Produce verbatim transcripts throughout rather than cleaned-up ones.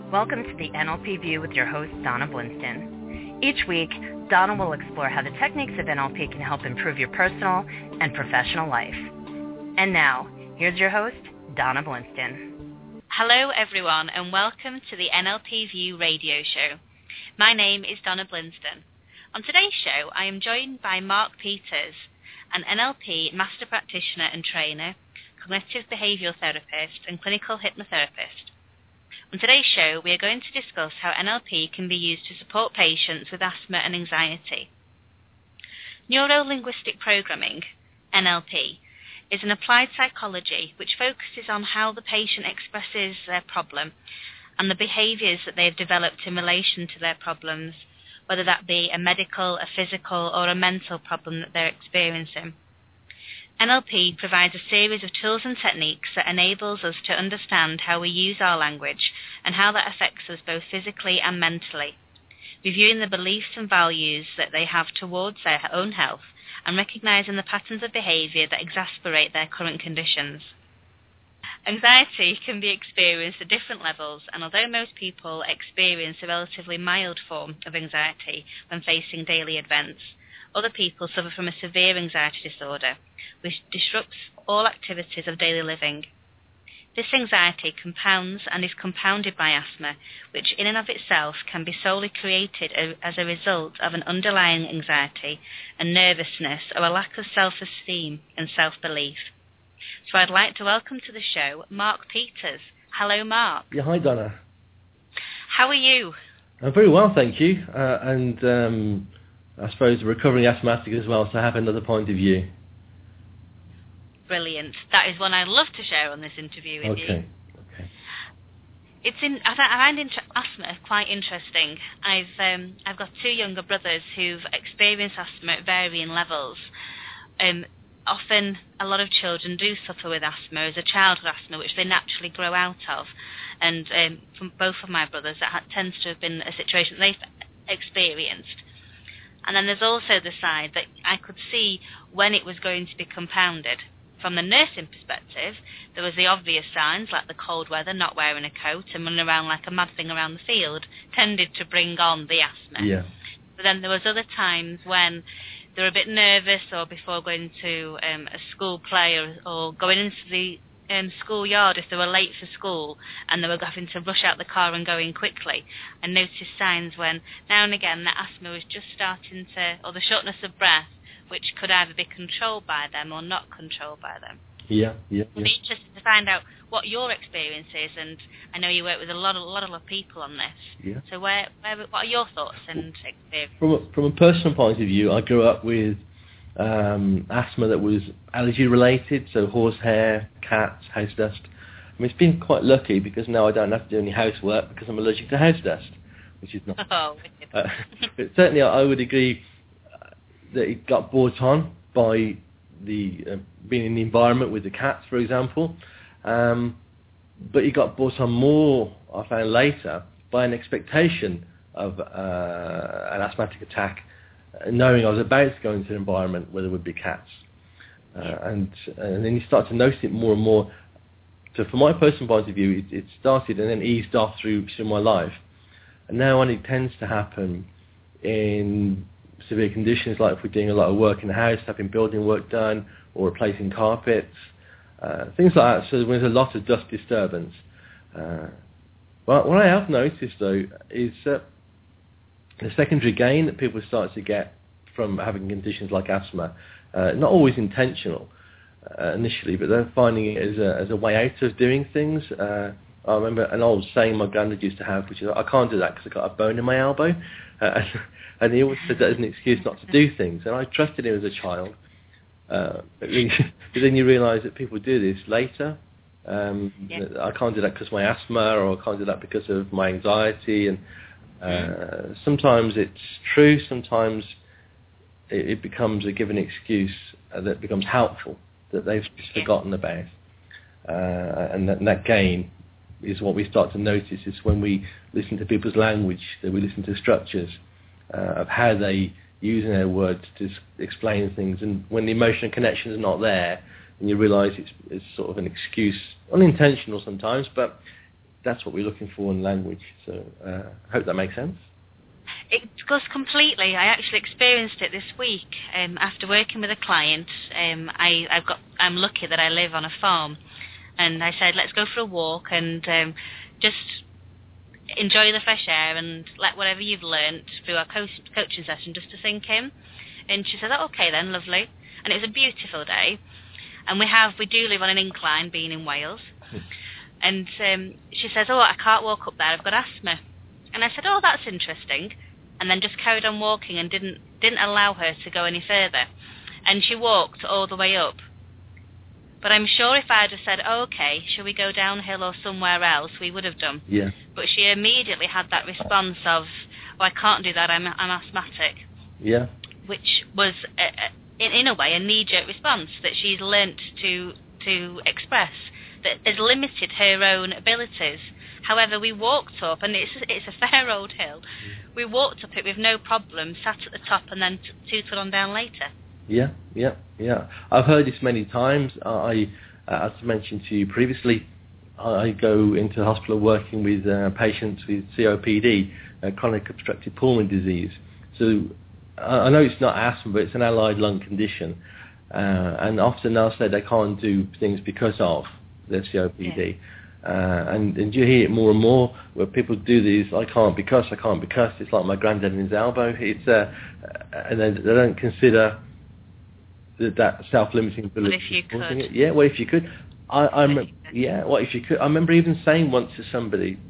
Welcome to the N L P View with your host, Donna Blinston. Each week, Donna will explore how the techniques of N L P can help improve your personal and professional life. And now, here's your host, Donna Blinston. Hello, everyone, and welcome to the N L P View radio show. My name is Donna Blinston. On today's show, I am joined by Mark Peters, an N L P master practitioner and trainer, cognitive behavioral therapist, and clinical hypnotherapist. On today's show, we are going to discuss how N L P can be used to support patients with asthma and anxiety. Neuro-linguistic programming, N L P, is an applied psychology which focuses on how the patient expresses their problem and the behaviours that they have developed in relation to their problems, whether that be a medical, a physical, or a mental problem that they're experiencing. N L P provides a series of tools and techniques that enables us to understand how we use our language and how that affects us both physically and mentally, reviewing the beliefs and values that they have towards their own health and recognizing the patterns of behavior that exacerbate their current conditions. Anxiety can be experienced at different levels, and although most people experience a relatively mild form of anxiety when facing daily events, other people suffer from a severe anxiety disorder, which disrupts all activities of daily living. This anxiety compounds and is compounded by asthma, which in and of itself can be solely created as a result of an underlying anxiety and nervousness or a lack of self-esteem and self-belief. So I'd like to welcome to the show Mark Peters. Hello, Mark. Yeah, hi, Donna. How are you? I'm very well, thank you. Uh, and um, I suppose a recovering asthmatic as well, so I have another point of view. Brilliant. That is one I'd love to share on this interview with okay. you. Okay. It's in. I find inter- asthma quite interesting. I've um, I've got two younger brothers who've experienced asthma at varying levels. Um, often, a lot of children do suffer with asthma as a childhood asthma, which they naturally grow out of. And um, from both of my brothers, that ha- tends to have been a situation they've experienced. And then there's also the side that I could see when it was going to be compounded. From the nursing perspective, there was the obvious signs like the cold weather, not wearing a coat, and running around like a mad thing around the field tended to bring on the asthma. Yeah. But then there was other times when they were a bit nervous, or before going to um, a school play, or, or going into the um, schoolyard if they were late for school and they were having to rush out the car and go in quickly. I noticed signs when now and again that asthma was just starting to, or the shortness of breath, which could either be controlled by them or not controlled by them. Yeah, yeah. It'd be interesting to find out what your experience is, and I know you work with a lot of, a lot of people on this. Yeah. So where, where, what are your thoughts and experience? From a, from a personal point of view, I grew up with um, asthma that was allergy related, so horsehair, cats, house dust. I mean, it's been quite lucky because now I don't have to do any housework because I'm allergic to house dust, which is not. Oh, wicked. Uh, but certainly, I would agree that it got brought on by the uh, being in the environment with the cats, for example. Um, but it got brought on more, I found later, by an expectation of uh, an asthmatic attack, uh, knowing I was about to go into an environment where there would be cats. Uh, and, and then you start to notice it more and more. So from my personal point of view, it, it started and then eased off through, through my life. And now when it tends to happen in severe conditions, like if we're doing a lot of work in the house, having building work done, or replacing carpets, uh, things like that. So there's a lot of dust disturbance. Uh, well, what I have noticed, though, is uh, the secondary gain that people start to get from having conditions like asthma, uh, not always intentional uh, initially, but they're finding it as a, as a way out of doing things. Uh, I remember an old saying my granddad used to have, which is, I can't do that because I've got a bone in my elbow. Uh, and he always said that as an excuse not to do things. And I trusted him as a child. Uh, but, then, but then you realise that people do this later. Um, yeah. I can't do that because of my asthma, or I can't do that because of my anxiety. And uh, sometimes it's true, sometimes it, it becomes a given excuse uh, that becomes helpful, that they've just forgotten about. Uh, and, that, and that gain is what we start to notice is when we listen to people's language, that we listen to structures uh, of how they use their words to explain things. And when the emotional connection is not there, and you realise it's, it's sort of an excuse, unintentional sometimes, but that's what we're looking for in language. So uh, I hope that makes sense. It goes completely. I actually experienced it this week. Um, after working with a client, um, I, I've got, I'm lucky that I live on a farm, and I said, let's go for a walk and um, just enjoy the fresh air and let whatever you've learnt through our co- coaching session just to sink in. And she said, oh, okay then, lovely. And it was a beautiful day. And we have, we do live on an incline, being in Wales. And um, she says, oh, I can't walk up there, I've got asthma. And I said, oh, that's interesting. And then just carried on walking and didn't didn't allow her to go any further. And she walked all the way up. But I'm sure if I'd have said, oh, okay, shall we go downhill or somewhere else, we would have done. Yeah. But she immediately had that response of, oh, I can't do that, I'm, I'm asthmatic. Yeah. Which was, a, a, in, in a way, a knee-jerk response that she's learnt to to express, that has limited her own abilities. However, we walked up, and it's it's a fair old hill. We walked up it with no problem, sat at the top, and then t- tooted on down later. Yeah, yeah, yeah. I've heard this many times. I, uh, as I mentioned to you previously, I go into hospital working with uh, patients with C O P D, uh, chronic obstructive pulmonary disease. So I, I know it's not asthma, but it's an allied lung condition. Uh, and often they'll say they can't do things because of their C O P D. Yeah. Uh, and, and you hear it more and more where people do these, I can't because, I can't because. It's like my granddad and his elbow. It's uh, and they, they don't consider that, that self-limiting ability. What if you could? It. Yeah, what if you could? I, I rem- yeah, what if you could? I remember even saying once to somebody,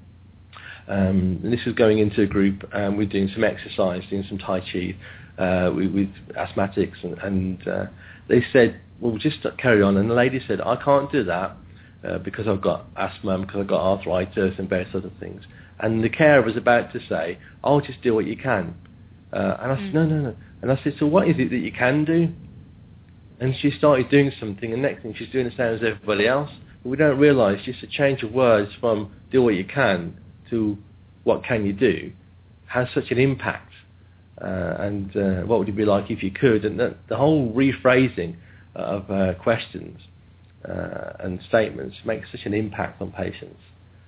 um, and this was going into a group, um, we're doing some exercise, doing some Tai Chi uh, with, with asthmatics, and, and uh, they said, well, we'll just carry on. And the lady said, I can't do that uh, because I've got asthma, because I've got arthritis and various other things. And the carer was about to say, oh, just do what you can. Uh, and I said, mm. no, no, no. And I said, so what is it that you can do? And she started doing something, and next thing she's doing the same as everybody else. But we don't realise just a change of words from do what you can to what can you do has such an impact. Uh, and uh, what would it be like if you could? And the, the whole rephrasing of uh, questions uh, and statements makes such an impact on patients.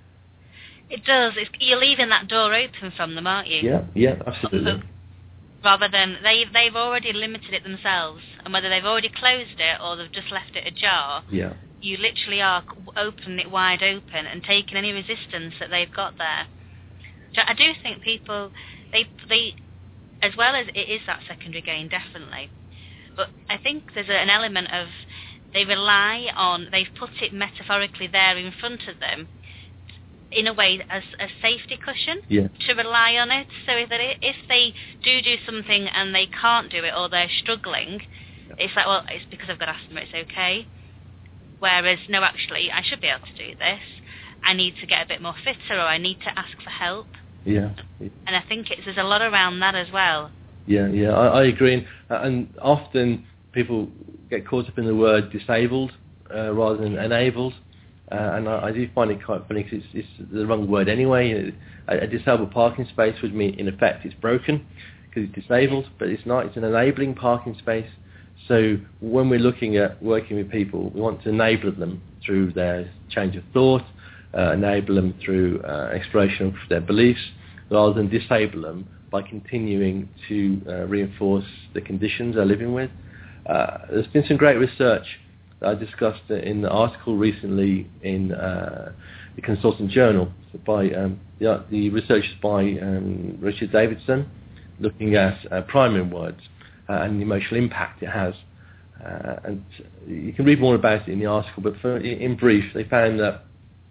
It does. It's, you're leaving that door open from them, aren't you? Yeah, yeah, absolutely. Rather than they, they've already limited it themselves, and whether they've already closed it or they've just left it ajar, yeah. you literally are opening it wide open and taking any resistance that they've got there. So I do think people, they, they, as well as it is that secondary gain, definitely, but I think there's an element of they rely on, they've put it metaphorically there in front of them, in a way as a safety cushion yeah. to rely on it, so that if they do do something and they can't do it or they're struggling, yeah. it's like, well, it's because I've got asthma, it's okay. Whereas, no, actually, I should be able to do this. I need to get a bit more fitter, or I need to ask for help. Yeah. yeah. And I think it's, there's a lot around that as well. Yeah, yeah, I, I agree. And, and often people get caught up in the word disabled uh, rather than enabled. Uh, and I, I do find it quite funny because it's, it's the wrong word anyway. A, a disabled parking space would mean, in effect, it's broken because it's disabled, but it's not. It's an enabling parking space. So when we're looking at working with people, we want to enable them through their change of thought, uh, enable them through uh, exploration of their beliefs, rather than disable them by continuing to uh, reinforce the conditions they're living with. Uh, there's been some great research I discussed in the article recently in uh, the Consultant Journal by um, the, the research is by um, Richard Davidson, looking at uh, priming words uh, and the emotional impact it has. Uh, and you can read more about it in the article, but for, in brief, they found that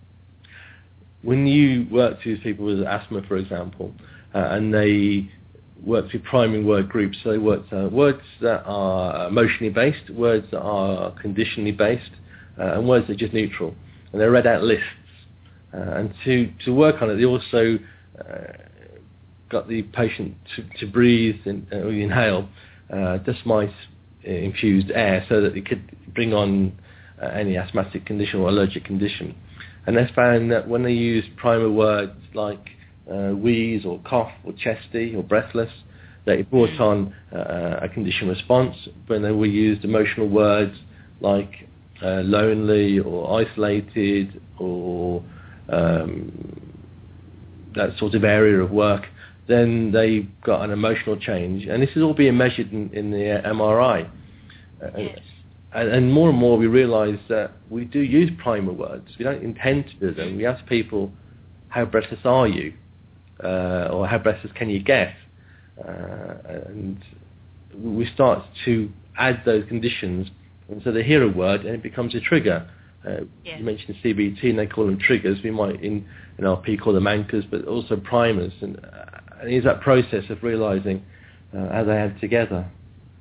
when you work with people with asthma, for example, uh, and they worked with priming word groups, so they worked uh, words that are emotionally based, words that are conditionally based, uh, and words that are just neutral. And they read out lists. Uh, and to, to work on it, they also uh, got the patient to, to breathe and uh, inhale uh, dust mite infused air so that they could bring on uh, any asthmatic condition or allergic condition. And they found that when they used primer words like Uh, wheeze or cough or chesty or breathless, that it brought on uh, a condition response. When they were used emotional words like uh, lonely or isolated or um, that sort of area of work, then they've got an emotional change. And this is all being measured in, in the M R I. Yes. And, and more and more we realise that we do use primer words. We don't intend to do them. We ask people, how breathless are you? Uh, or how breathless can you get? Uh, and we start to add those conditions, and so they hear a word and it becomes a trigger. Uh, yeah. You mentioned C B T, and they call them triggers. We might in in R P call them anchors, but also primers. And, uh, and it's that process of realising uh, how they add together.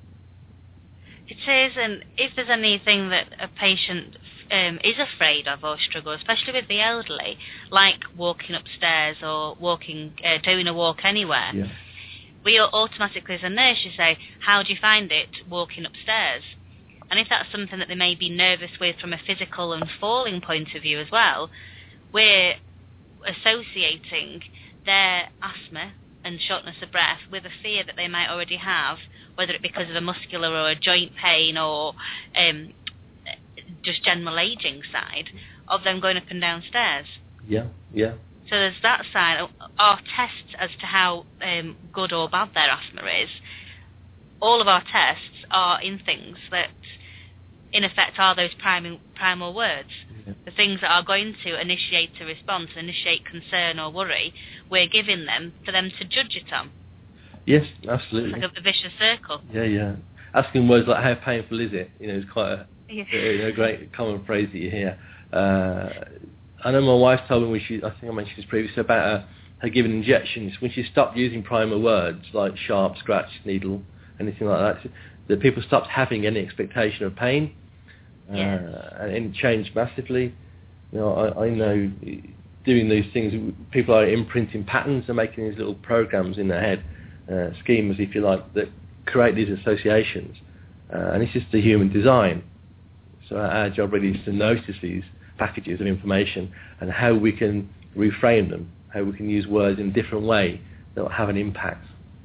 It is, and if there's anything that a patient um, is afraid of or struggles, especially with the elderly, like walking upstairs or walking, uh, doing a walk anywhere, yeah. we automatically, as a nurse, you say, how do you find it walking upstairs? And if that's something that they may be nervous with from a physical and falling point of view as well, we're associating their asthma and shortness of breath with a fear that they might already have, whether it be because of a muscular or a joint pain or um, just general ageing side of them going up and down stairs. Yeah, yeah. So there's that side. Our tests as to how um, good or bad their asthma is, all of our tests are in things that, in effect, are those primal, primal words. Yeah. The things that are going to initiate a response, initiate concern or worry, we're giving them for them to judge it on. Yes, absolutely. It's like a vicious circle. Yeah, yeah. Asking words like, how painful is it? You know, it's quite a, yeah. a, a great common phrase that you hear. Uh, I know my wife told me when she, I think I mentioned this previously, about her, her giving injections. When she stopped using primer words like sharp, scratch, needle, anything like that, that people stopped having any expectation of pain. Yes. Uh, and it changed massively. You know, I, I know doing these things, people are imprinting patterns and making these little programs in their head, uh, schemas, if you like, that create these associations. Uh, and it's just the human design. So our, our job really is to notice these packages of information and how we can reframe them, how we can use words in a different way that will have an impact.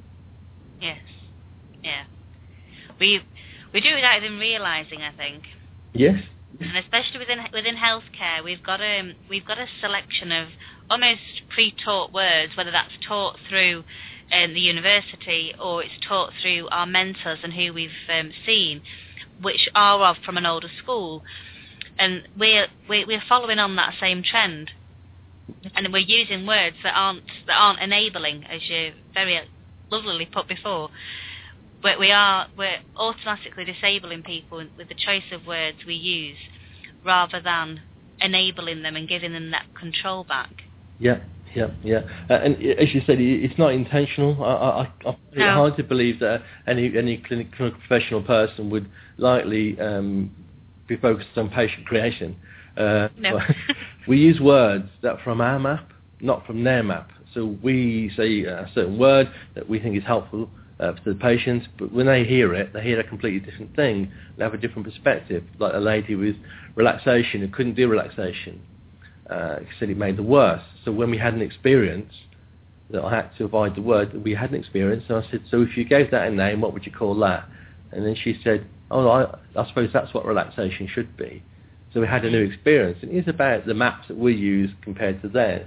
Yes. Yeah. We we do it without even realising, I think. Yes. And especially within within healthcare, we've got a we've got a selection of almost pre-taught words, whether that's taught through um, the university or it's taught through our mentors and who we've um, seen, which are of from an older school, and we're we're, we're following on that same trend, and we're using words that aren't that aren't enabling, as you very lovelily put before. But we are, we're automatically disabling people with the choice of words we use rather than enabling them and giving them that control back. Yeah, yeah, yeah. Uh, and as you said, it's not intentional. I, I, I find it no. hard to believe that any any clinical professional person would likely um, be focused on patient creation. Uh, no. We use words that are from our map, not from their map. So we say a certain word that we think is helpful Uh, for the patients, but when they hear it, they hear a completely different thing. They have a different perspective. Like a lady with relaxation who couldn't do relaxation, uh, said it made the worse. So when we had an experience that I had to avoid the word that we had an experience, and I said, so if you gave that a name, what would you call that? And then she said, oh, I, I suppose that's what relaxation should be. So we had a new experience, and it's about the maps that we use compared to theirs.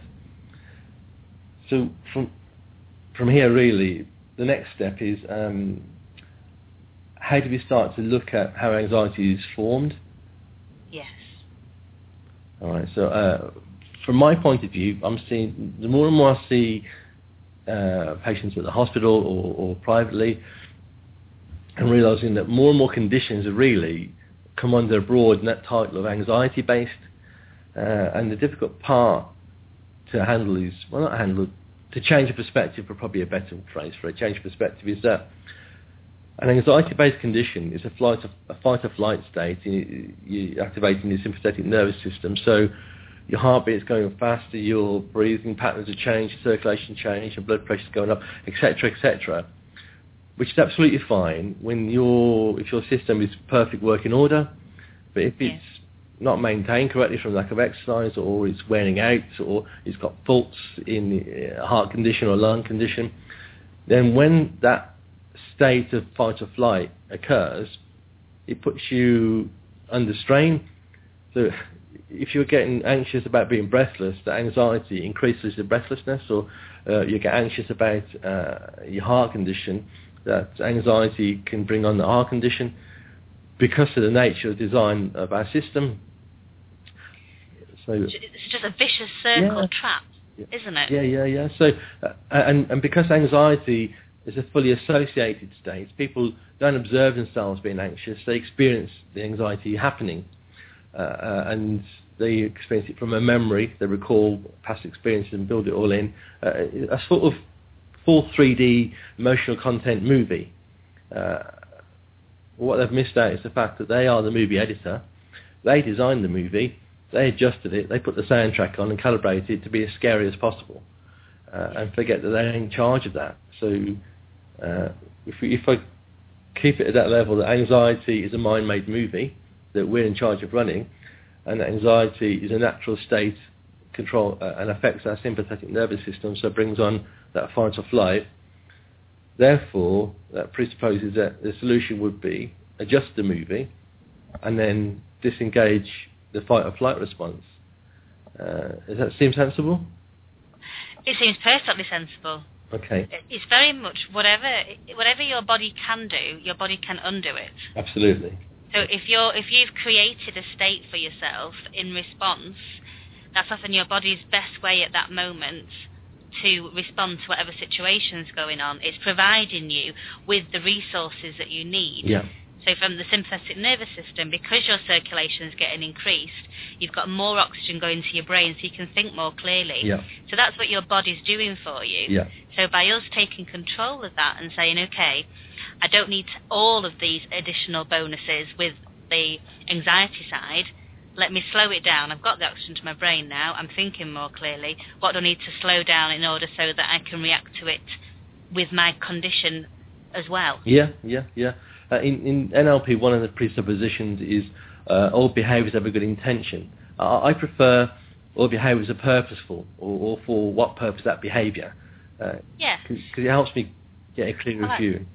So from from here, really, the next step is um, how do we start to look at how anxiety is formed? Yes. All right. So uh, from my point of view, I'm seeing the more and more I see uh, patients at the hospital or, or privately, and realising that more and more conditions are really come under a broad net title of anxiety-based, uh, and the difficult part to handle is well, not handle. To change a perspective, or probably a better phrase for a change of perspective, is that an anxiety-based condition is a flight of, a fight-or-flight state. You, you're activating your sympathetic nervous system, so your heartbeat is going faster, your breathing patterns are changed, circulation change, your blood pressure is going up, et cetera, et cetera. Which is absolutely fine when your if your system is perfect working order, but if it's yeah. not maintained correctly from lack of exercise, or it's wearing out, or it's got faults in a heart condition or lung condition, then when that state of fight or flight occurs, it puts you under strain. So if you're getting anxious about being breathless, the anxiety increases the breathlessness, or uh, you get anxious about uh, your heart condition, that anxiety can bring on the heart condition because of the nature of design of our system. So it's just a vicious circle yeah. trap, isn't it? Yeah, yeah, yeah. So, uh, and, and because anxiety is a fully associated state, people don't observe themselves being anxious, they experience the anxiety happening. Uh, uh, and they experience it from a memory, they recall past experiences and build it all in. Uh, a sort of full three D emotional content movie. Uh, what they've missed out is the fact that they are the movie editor. They designed the movie, they adjusted it, they put the soundtrack on and calibrated it to be as scary as possible. Uh, and forget that they're in charge of that. So uh, if, we, if I keep it at that level, that anxiety is a mind-made movie that we're in charge of running, and that anxiety is a natural state control uh, and affects our sympathetic nervous system, so it brings on that fight or flight. Therefore, that presupposes that the solution would be adjust the movie and then disengage the fight or flight response. Uh, does that seem sensible? It seems perfectly sensible. Okay. It's very much whatever whatever your body can do, your body can undo it. Absolutely. So if you're if you've created a state for yourself in response, that's often your body's best way at that moment to respond to whatever situation's going on. It's providing you with the resources that you need. Yeah. So from the sympathetic nervous system, because your circulation is getting increased, you've got more oxygen going to your brain so you can think more clearly. Yeah. So that's what your body's doing for you. Yeah. So by us taking control of that and saying, okay, I don't need all of these additional bonuses with the anxiety side, let me slow it down. I've got the oxygen to my brain now. I'm thinking more clearly. What do I need to slow down in order so that I can react to it with my condition as well? Yeah, yeah, yeah. Uh, in, in N L P, one of the presuppositions is uh, all behaviours have a good intention. Uh, I prefer all behaviours are purposeful, or, or for what purpose that behaviour. Uh, yeah. Because it helps me get a clearer like view.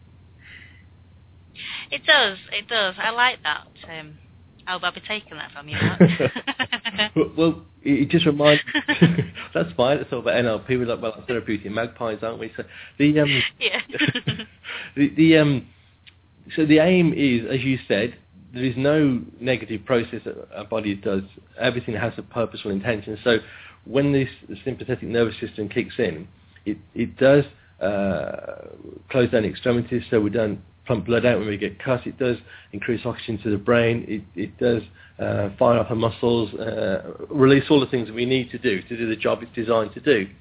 It does, it does. I like that. Um, I'll, I'll be taking that from you, Mark. well, well, it just reminds me, that's fine, it's all about N L P, we're like, well, like therapeutic magpies, aren't we? So the, um, yeah. the, the, um, so the aim is, as you said, there is no negative process that our body does. Everything has a purposeful intention. So when this sympathetic nervous system kicks in, it, it does uh, close down the extremities so we don't pump blood out when we get cut. It does increase oxygen to the brain. It, it does uh, fire up our muscles, uh, release all the things that we need to do to do the job it's designed to do.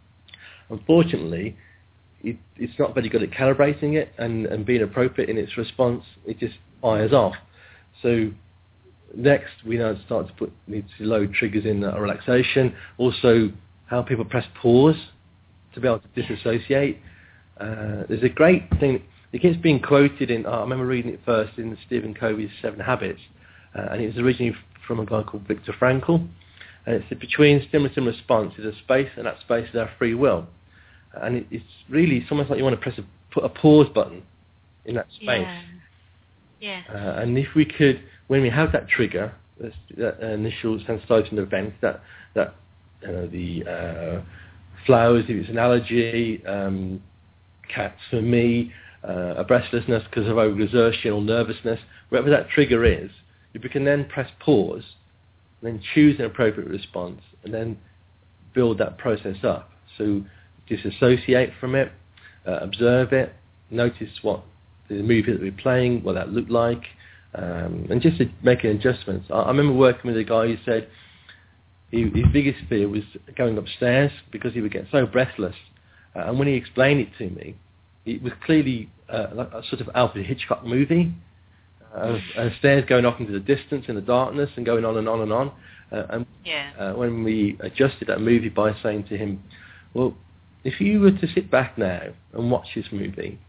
Unfortunately, it, it's not very good at calibrating it and, and being appropriate in its response. It just fires off. So next, we now start to put need to load triggers in uh, relaxation. Also, how people press pause to be able to disassociate. Uh, there's a great thing. It keeps being quoted in, uh, I remember reading it first in Stephen Covey's Seven Habits, uh, and it was originally from a guy called Viktor Frankl. And it said, between stimulus and response is a space, and that space is our free will. And it, it's really, it's almost like you want to press a, put a pause button in that space. Yeah. Yeah. Uh, and if we could, when we have that trigger, that, that initial sensitizing event, that, that you know, the uh, flowers, if it's an allergy, um, cats for me, uh, a breathlessness because of over-exertion or nervousness, whatever that trigger is, if we can then press pause, then choose an appropriate response, and then build that process up. So disassociate from it, uh, observe it, notice what the movie that we're playing, what that looked like, um, and just making adjustments. I, I remember working with a guy who said he, his biggest fear was going upstairs because he would get so breathless. Uh, and when he explained it to me, it was clearly uh, like a sort of Alfred Hitchcock movie. Uh, and stairs going off into the distance in the darkness and going on and on and on. Uh, and yeah. uh, when we adjusted that movie by saying to him, well, if you were to sit back now and watch this movie,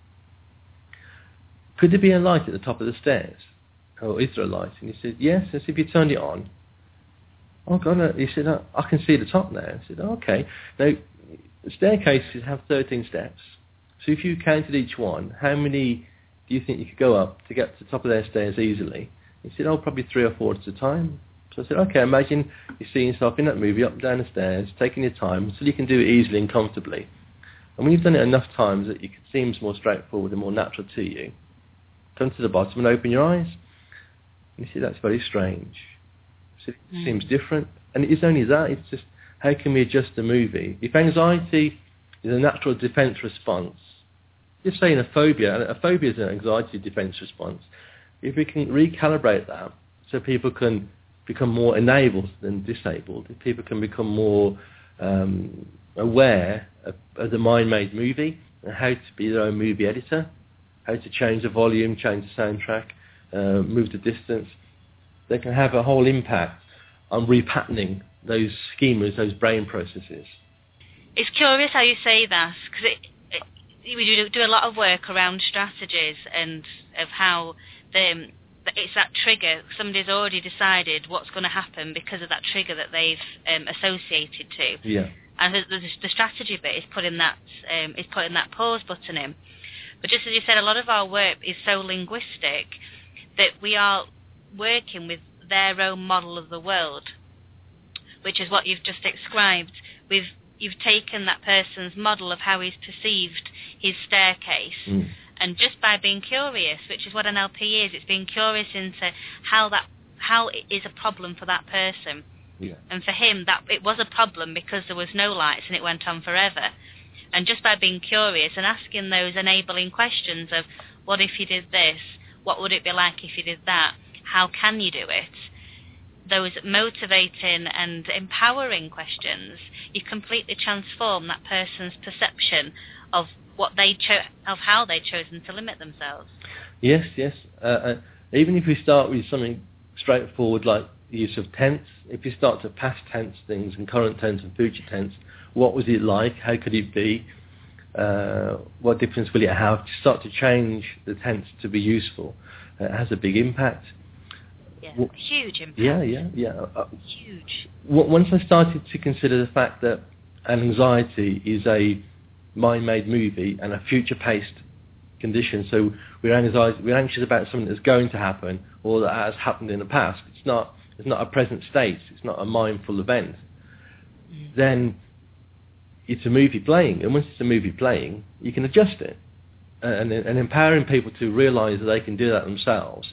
could there be a light at the top of the stairs? Or is there a light? And he said, yes. I said, if you turned it on. Oh, God, no. He said, I can see the top now. I said, oh, okay. Now, staircases have thirteen steps. So if you counted each one, how many do you think you could go up to get to the top of their stairs easily? He said, oh, probably three or four at a time. So I said, okay, imagine you're seeing yourself in that movie up and down the stairs, taking your time, so you can do it easily and comfortably. And when you've done it enough times that it seems more straightforward and more natural to you, come to the bottom and open your eyes. And you see, that's very strange. So it mm. seems different. And it is only that, it's just, how can we adjust the movie? If anxiety is a natural defense response, just saying a phobia, and a phobia is an anxiety defense response, if we can recalibrate that so people can become more enabled than disabled, if people can become more um, aware of, of the mind-made movie and how to be their own movie editor, how to change the volume, change the soundtrack, uh, move the distance, they can have a whole impact on repatterning those schemas, those brain processes. It's curious how you say that, because it, it, we do, do a lot of work around strategies and of how the, it's that trigger. Somebody's already decided what's going to happen because of that trigger that they've um, associated to. Yeah. And the, the, the strategy bit is putting that um, is putting that pause button in. But just as you said, a lot of our work is so linguistic that we are working with their own model of the world, which is what you've just described. We've you've taken that person's model of how he's perceived his staircase. Mm. And just by being curious, which is what N L P is, it's being curious into how that how it is a problem for that person. Yeah. And for him, that it was a problem because there was no lights and it went on forever. And just by being curious and asking those enabling questions of, what if you did this? What would it be like if you did that? How can you do it? Those motivating and empowering questions, you completely transform that person's perception of what they cho- of how they've chosen to limit themselves. Yes, yes. Uh, uh, even if we start with something straightforward like the use of tense, if you start to past tense things and current tense and future tense, what was it like? How could it be? Uh, what difference will it have? To start to change the tense to be useful, uh, it has a big impact. Yeah, well, huge impact. Yeah, yeah, yeah. Uh, huge. Once I started to consider the fact that anxiety is a mind-made movie and a future-paced condition, so we're anxiety, we're anxious about something that's going to happen or that has happened in the past. It's not. It's not a present state. It's not a mindful event. Mm. Then it's a movie playing, and once it's a movie playing, you can adjust it, and, and empowering people to realise that they can do that themselves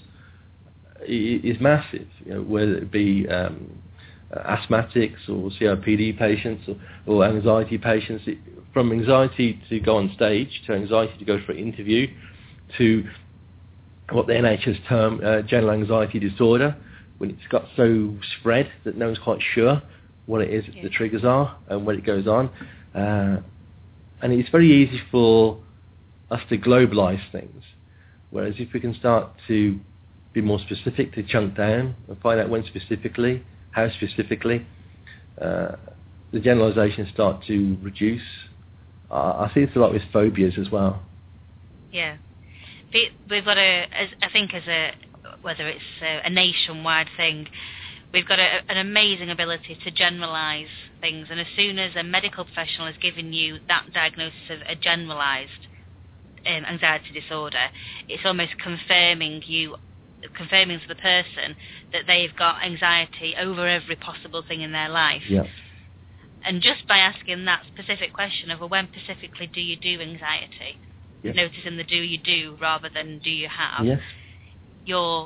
is massive. You know, whether it be um, asthmatics or C O P D patients or, or anxiety patients, it, from anxiety to go on stage to anxiety to go for an interview to what the N H S term uh, general anxiety disorder, when it's got so spread that no one's quite sure what it is yeah. the triggers are and when it goes on. Uh, and it's very easy for us to globalise things, whereas if we can start to be more specific, to chunk down and find out when specifically, how specifically, uh, the generalisations start to reduce. Uh, I see this a lot with phobias as well. Yeah. We've got a, as, I think as a, whether it's a, a nationwide thing, we've got a, an amazing ability to generalise things, and as soon as a medical professional has given you that diagnosis of a generalised um, anxiety disorder, it's almost confirming you, confirming to the person that they've got anxiety over every possible thing in their life. Yeah. And just by asking that specific question of, well, when specifically do you do anxiety? Yes. Noticing the do you do rather than do you have. Yes. You're,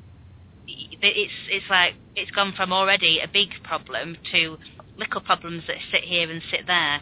it's it's like it's gone from already a big problem to little problems that sit here and sit there.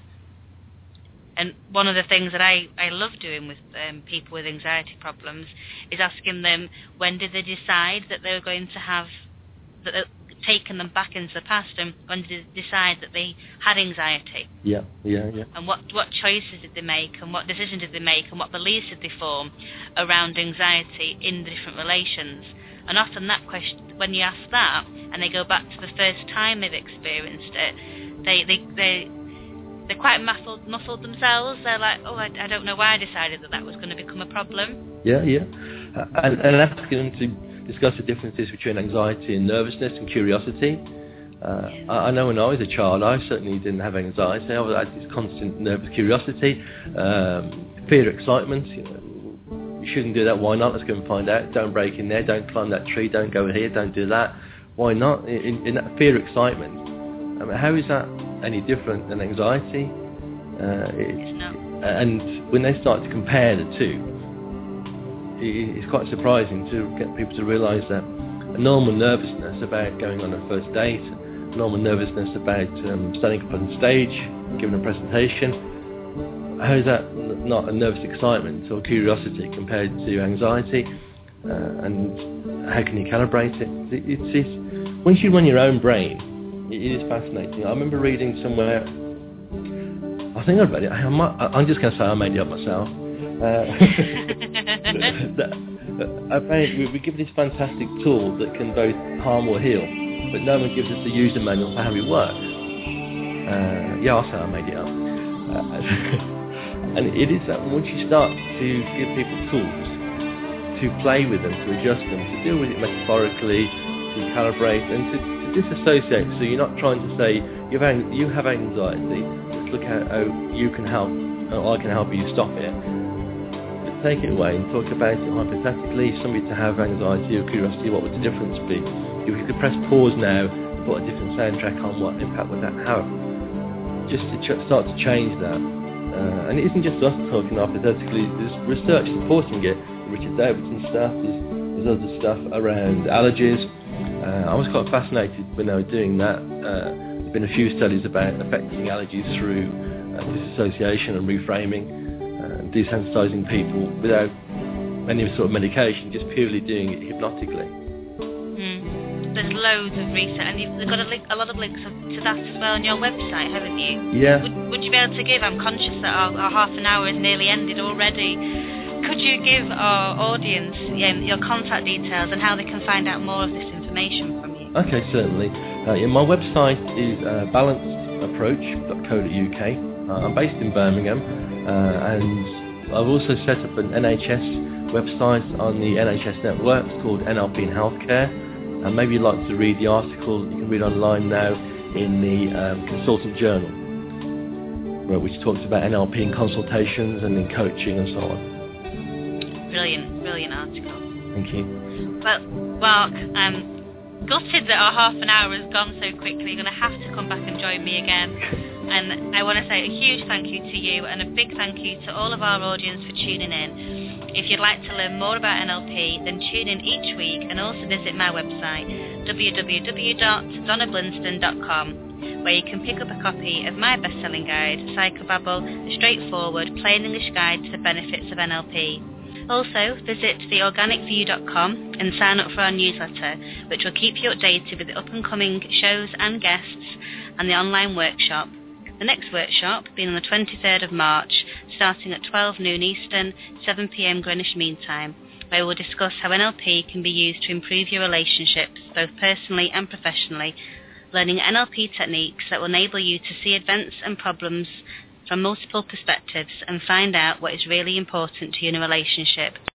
And one of the things that I, I love doing with um, people with anxiety problems is asking them, when did they decide that they were going to have, that they're taking them back into the past, and when did they decide that they had anxiety? Yeah, yeah, yeah. And what, what choices did they make, and what decisions did they make, and what beliefs did they form around anxiety in the different relations? And often that question, when you ask that, and they go back to the first time they've experienced it, they they they they're quite muffled, muffled themselves. They're like, oh, I, I don't know why I decided that that was going to become a problem. Yeah, yeah. Uh, and, and asking them to discuss the differences between anxiety and nervousness and curiosity. Uh, yeah. I, I know when I was a child, I certainly didn't have anxiety. I had this constant nervous curiosity, um, fear, excitement. You know, you shouldn't do that. Why not? Let's go and find out. Don't break in there. Don't climb that tree. Don't go here. Don't do that. why not? In, in that fear excitement, I mean, how is that any different than anxiety? Uh, it, it's not. And when they start to compare the two, it, it's quite surprising to get people to realise that a normal nervousness about going on a first date, a normal nervousness about um, standing up on stage, giving a presentation, how is that n- not a nervous excitement or curiosity compared to anxiety? Uh, and how can you calibrate it? it it's, it's, once you run your own brain, it, it is fascinating. I remember reading somewhere, I think I read it, I might, I'm just going to say I made it up myself. Uh, that, apparently we, we give this fantastic tool that can both harm or heal, but no one gives us the user manual for how it works. Uh, yeah, I'll say I made it up. Uh, and it is that once you start to give people tools to play with them, to adjust them, to deal with it metaphorically, to calibrate and to, to disassociate, so you're not trying to say you have, you have anxiety, let's look at how you can help, or I can help you stop it. Take it away and talk about it hypothetically. If somebody to have anxiety or curiosity, what would the difference be? If you could press pause now, put a different soundtrack on, what impact would that have? Just to ch- start to change that. Uh, and it isn't just us talking hypothetically, there's research supporting it. Richard Davidson stuff, there's, there's other stuff around allergies. Uh, I was quite fascinated when they were doing that. Uh, there have been a few studies about affecting allergies through uh, disassociation and reframing. Desensitizing people without any sort of medication, just purely doing it hypnotically. Mm. There's loads of research, and you've got a, link, a lot of links to that as well on your website, haven't you? Yeah. Would, would you be able to give, I'm conscious that our, our half an hour is nearly ended already, could you give our audience um, your contact details and how they can find out more of this information from you? Okay, certainly. Uh, yeah, my website is uh, balanced approach dot co dot uk. Uh, I'm based in Birmingham, uh, and I've also set up an N H S website on the N H S network. It's called N L P in Healthcare. And maybe you'd like to read the article you can read online now in the um, Consultant Journal, which talks about N L P in consultations and in coaching and so on. Brilliant, brilliant article. Thank you. Well, Mark, um, gutted that our half an hour has gone so quickly. You're going to have to come back and join me again. And I want to say a huge thank you to you and a big thank you to all of our audience for tuning in. If you'd like to learn more about N L P, then tune in each week and also visit my website, w w w dot donna blinston dot com, where you can pick up a copy of my best-selling guide, Psychobabble, a straightforward, plain English guide to the benefits of N L P. Also, visit the organic view dot com and sign up for our newsletter, which will keep you updated with the up-and-coming shows and guests and the online workshop. The next workshop being on the twenty-third of March, starting at twelve noon Eastern, seven p.m. Greenwich Mean Time, where we'll discuss how N L P can be used to improve your relationships, both personally and professionally, learning N L P techniques that will enable you to see events and problems from multiple perspectives and find out what is really important to you in a relationship.